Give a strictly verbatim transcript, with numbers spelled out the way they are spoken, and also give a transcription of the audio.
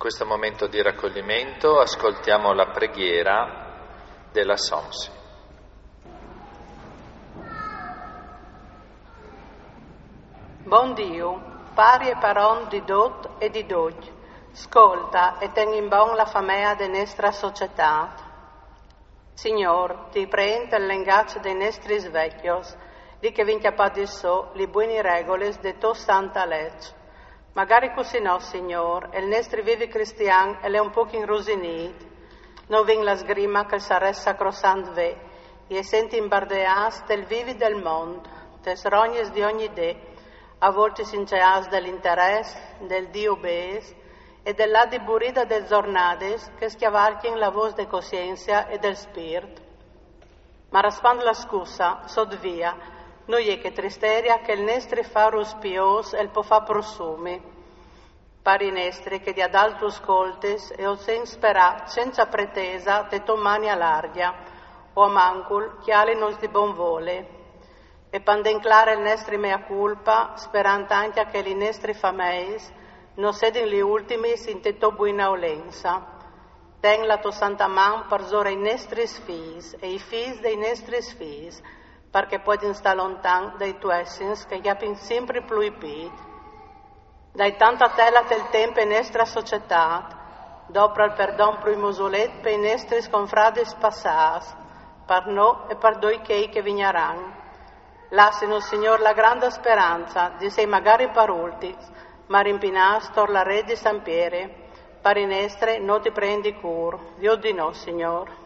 questo momento di raccoglimento ascoltiamo la preghiera della Somsi. Bon Dio, pari e paron di dot e di dog, ascolta e ten in bon la famea de nostra società. Signor, ti prende il lengaggio dei nostri svecchios, di che vinca padissò le buone regole de to santa legge. Magari così no, Signor, e il nostri vivi cristiani è un poco inrusinito, non vin la sgrima che sarà sacrosant ve, e senti imbardeas del vivi del mondo, tes rognes di ogni de, a volte sinceas dell'interesse, del Dio bes, e della diburida del giornades che schiavarchien la voce de coscienza e del spirito. Ma raspando la scusa, sod via, noi è che tristeria che il nostri farus pios e il po fa prosumi, pari nestri che di ad alto ascoltes e o sen spera, senza pretesa, te to mani all'ardia, o a mancul, chiali nos di buon vole, e pandenclare il nostri mea culpa, sperando anche che i nostri fameis non sedin gli ultimi in te to buina olenza. Ten la to santa man per zora i nostri fis e i fis dei nostri fis, perché puoi stare lontano dai tuoi essens che chiapin sempre più i pit. Dai tanta tela del tempo in nostra società, dopo il perdon più musulet per i nostri confrades passati, per noi e per doi chei che vigneranno. Lassino, Signor, la grande speranza di sei magari per ulti, ma rimpinas tor la re di San Piere, per i nostri non ti prendi cura. Dio di no, Signor.